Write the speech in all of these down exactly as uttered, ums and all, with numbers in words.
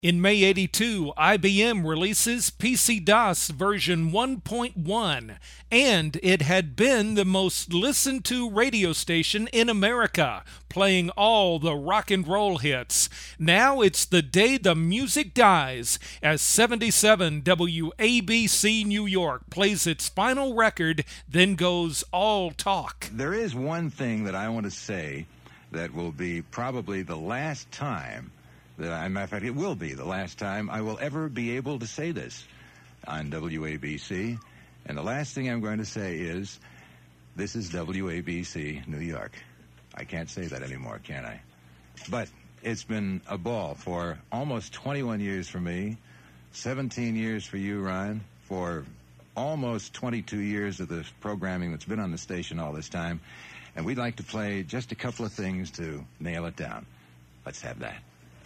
In May eighty-two, I B M releases P C DOS version one point one, and it had been the most listened to radio station in America, playing all the rock and roll hits. Now it's the day the music dies, as seventy-seven W A B C New York plays its final record, then goes all talk. There is one thing that I want to say that will be probably the last time that, as a matter of fact, it will be the last time I will ever be able to say this on W A B C. And the last thing I'm going to say is, this is W A B C New York. I can't say that anymore, can I? But it's been a ball for almost twenty-one years for me, seventeen years for you, Ryan, for almost twenty-two years of the programming that's been on the station all this time. And we'd like to play just a couple of things to nail it down. Let's have that.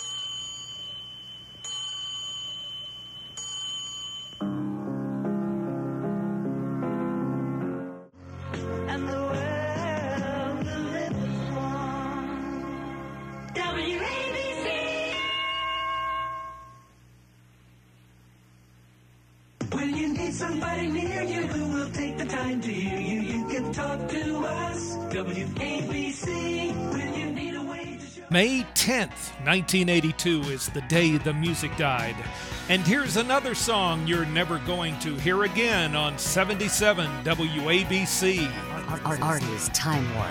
Somebody near you who will take the time to hear you. You can talk to us, W A B C, when you need a way to show. May tenth, nineteen eighty-two is the day the music died. And here's another song you're never going to hear again on seventy-seven W A B C. Artie's Time Warp.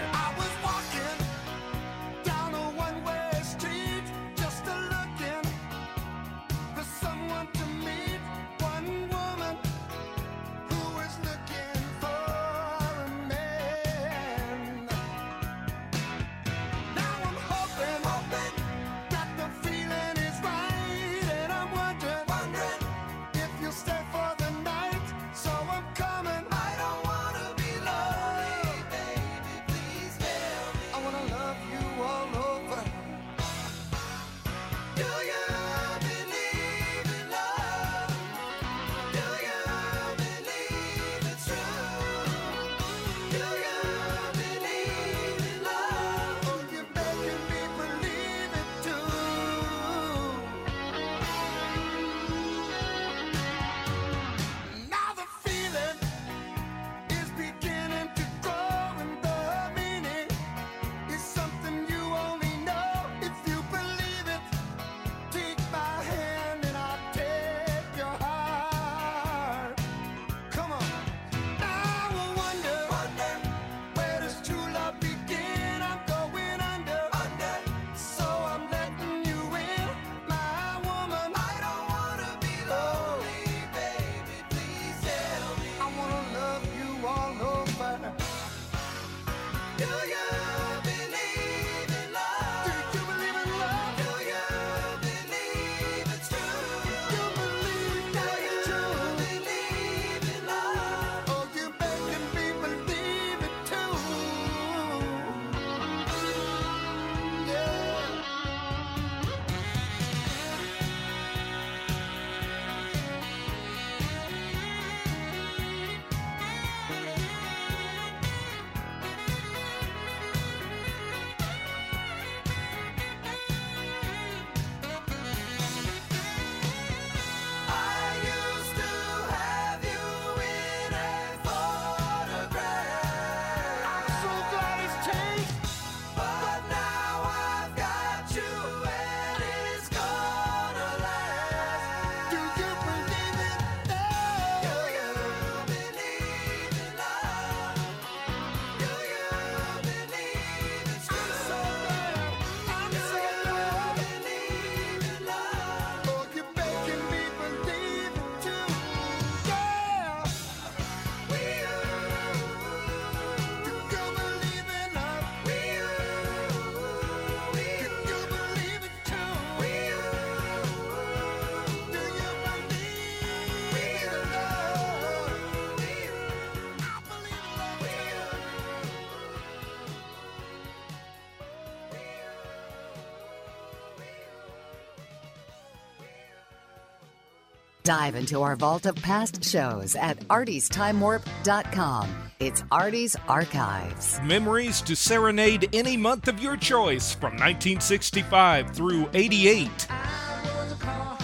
Dive into our vault of past shows at arties time warp dot com. It's Artie's Archives. Memories to serenade any month of your choice from nineteen sixty-five through eighty-eight. I was a car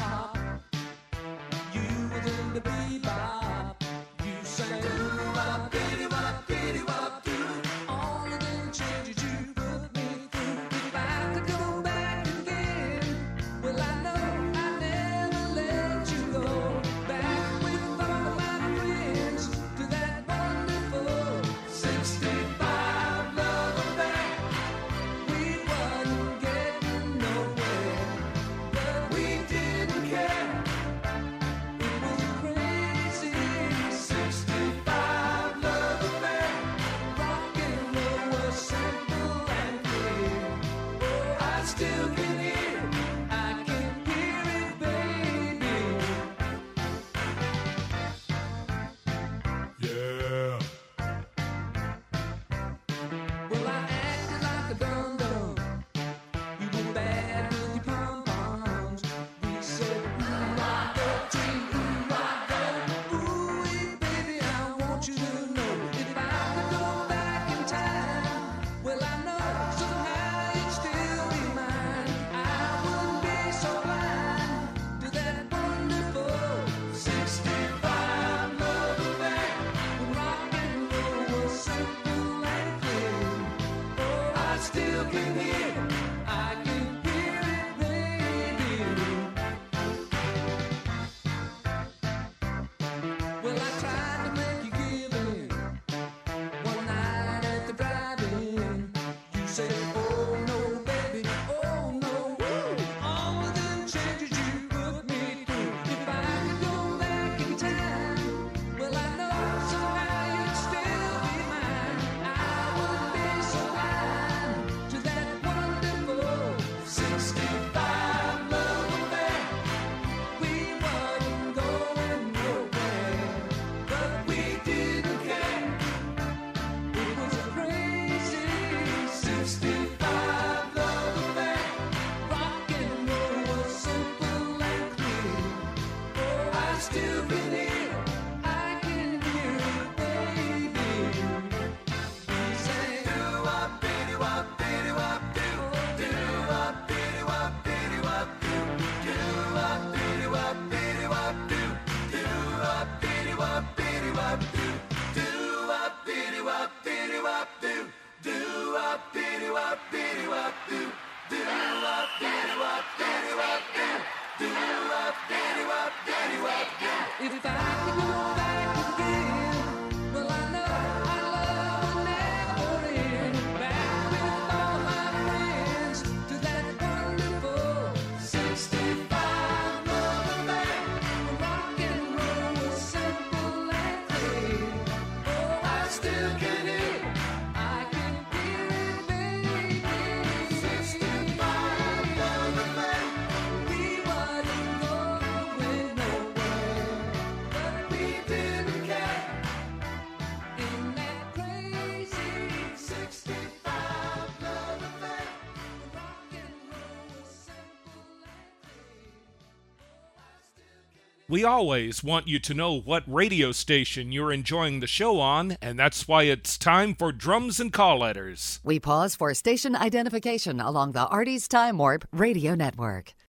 still can hear, I can hear it, baby. We say doo-wop, biddy-wop, biddy-wop, doo. Doo-wop, biddy-wop, biddy-wop, doo. Doo-wop, biddy-wop, biddy-wop, doo. Doo-wop, biddy-wop, biddy-wop, doo. Doo-wop, biddy-wop, biddy-wop, doo. Doo-wop, biddy-wop, biddy-wop, doo. Doo-wop, biddy-wop, biddy-wop, doo. Doo-wop, biddy-wop, biddy-wop, doo. If I could go back again, well, I know our love would never end. Back with all my friends to that wonderful sixty-five Mother Band. Rock and roll was simple and clean. Oh, I still can hear, I can hear it, baby. sixty-five Mother Band. We wasn't going nowhere, but we didn't care. In that crazy sixty-five Mother Band. Rock and roll was simple and clean. Oh, I still can. We always want you to know what radio station you're enjoying the show on, and that's why it's time for Drums and Call Letters. We pause for station identification along the Artie's Time Warp Radio Network.